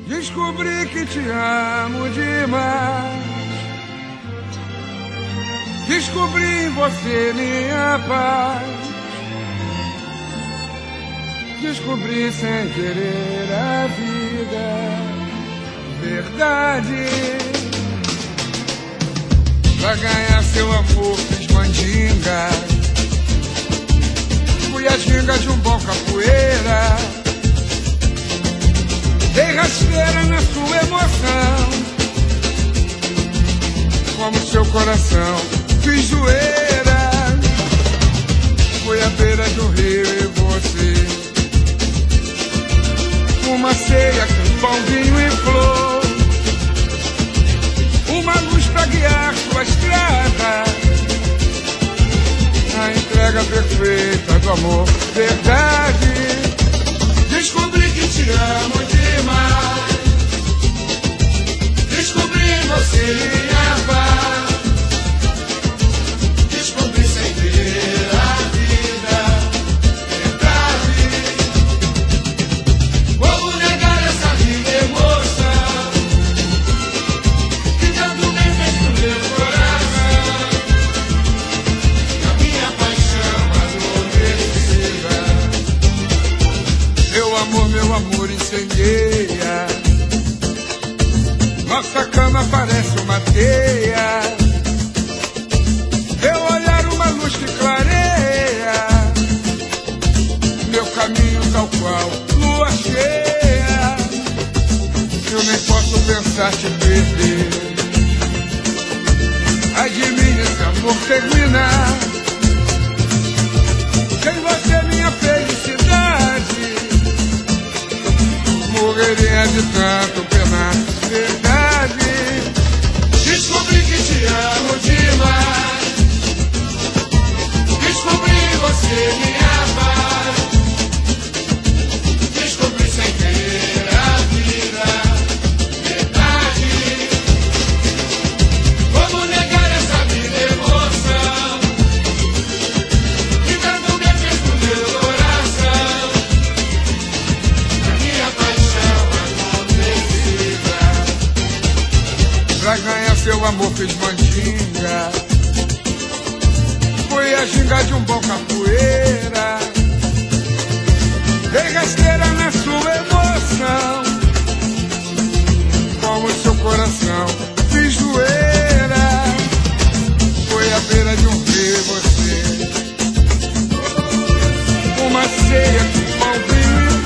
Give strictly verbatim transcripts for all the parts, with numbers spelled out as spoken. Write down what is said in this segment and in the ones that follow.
Descobri que te amo demais. Descobri em você minha paz. Descobri sem querer a vida, verdade. Pra ganhar seu amor fiz mandinga. Fui a ginga de um bom capoeira. Dei rasteira na sua emoção. Como seu coração fiz zoeira. Fui à beira do rio e você. Uma ceia com pão, vinho e flor. Uma luz pra guiar sua estrada. A entrega perfeita do amor, verdade. Descobri que te amo demais. Descobri em você minha paz. Descobri sem querer a vida, verdade. Como negar essa linda emoção que tanto bem fez pro meu coração? E a minha paixão adormecida. Meu amor, meu amor incendeia. Nossa cama parece uma teia. Teu olhar uma luz que clareia. Meu caminho tal qual lua cheia. Eu nem posso pensar te perder. Ai de mim esse amor terminar. Sem você minha felicidade. Morreria de tanto penar, verdade. Descobri que te amo demais. Descobri em você minha paz. Descobri sem querer a vida, verdade. Como negar essa linda emoção que tanto me fez pro meu coração? A minha paixão adormecida. Pra ganhar seu amor fiz mandinga. Foi a ginga de um bom capoeira. Dei rasteira na sua emoção. Com o seu coração fiz zoeira. Foi à beira de um rio você. Uma ceia com pão, vinho e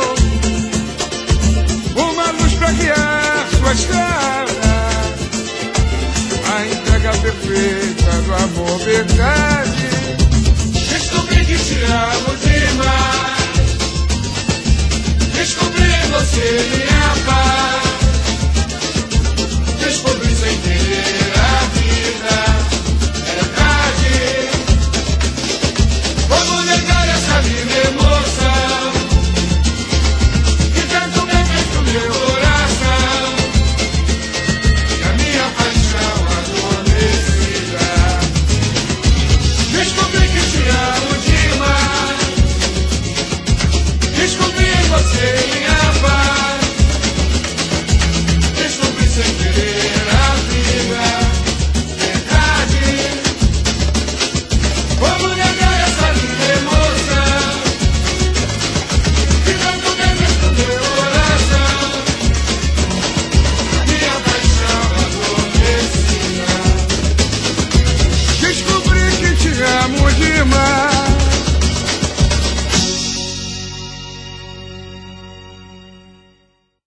flor. Uma luz pra guiar sua estrada. A entrega perfeita do amor, verdade. Descobri que te amo demais. Descobri em você minha